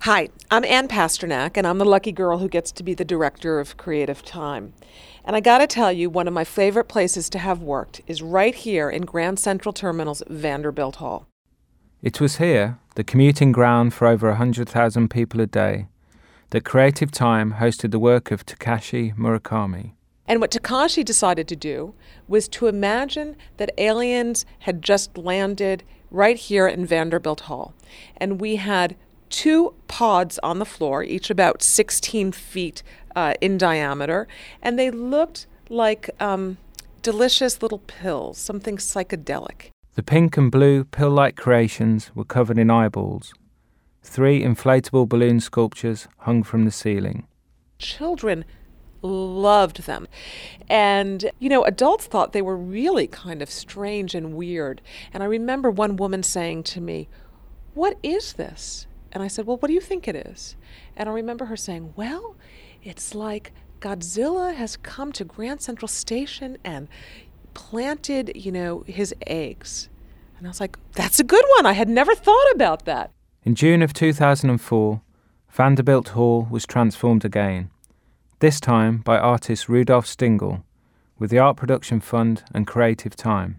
Hi, I'm Ann Pasternak, and I'm the lucky girl who gets to be the director of Creative Time. And I gotta tell you, one of my favorite places to have worked is right here in Grand Central Terminal's Vanderbilt Hall. It was here, the commuting ground for over 100,000 people a day, that Creative Time hosted the work of Takashi Murakami. And what Takashi decided to do was to imagine that aliens had just landed right here in Vanderbilt Hall. And we had 2 pods on the floor, each about 16 feet in diameter, and they looked like delicious little pills, something psychedelic. The pink and blue pill-like creations were covered in eyeballs. 3 inflatable balloon sculptures hung from the ceiling. Children loved them. And, adults thought they were really kind of strange and weird. And I remember one woman saying to me, "What is this?" And I said, "Well, what do you think it is?" And I remember her saying, "Well, it's like Godzilla has come to Grand Central Station and planted, his eggs." And I was like, that's a good one. I had never thought about that. In June of 2004, Vanderbilt Hall was transformed again, this time by artist Rudolf Stingel, with the Art Production Fund and Creative Time.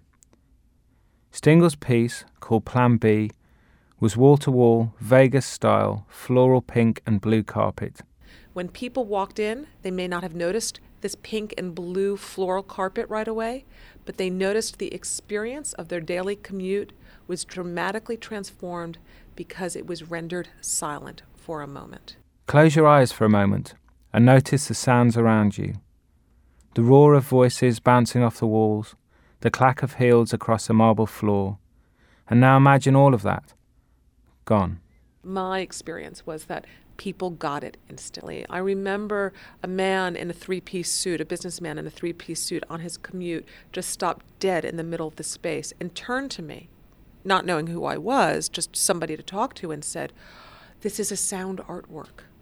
Stingel's piece, called Plan B, was wall-to-wall, Vegas-style, floral pink and blue carpet. When people walked in, they may not have noticed this pink and blue floral carpet right away, but they noticed the experience of their daily commute was dramatically transformed because it was rendered silent for a moment. Close your eyes for a moment and notice the sounds around you. The roar of voices bouncing off the walls, the clack of heels across the marble floor. And now imagine all of that gone. My experience was that people got it instantly. I remember a man in a 3-piece suit, a businessman in a 3-piece suit on his commute, just stopped dead in the middle of the space and turned to me, not knowing who I was, just somebody to talk to, and said, "This is a sound artwork."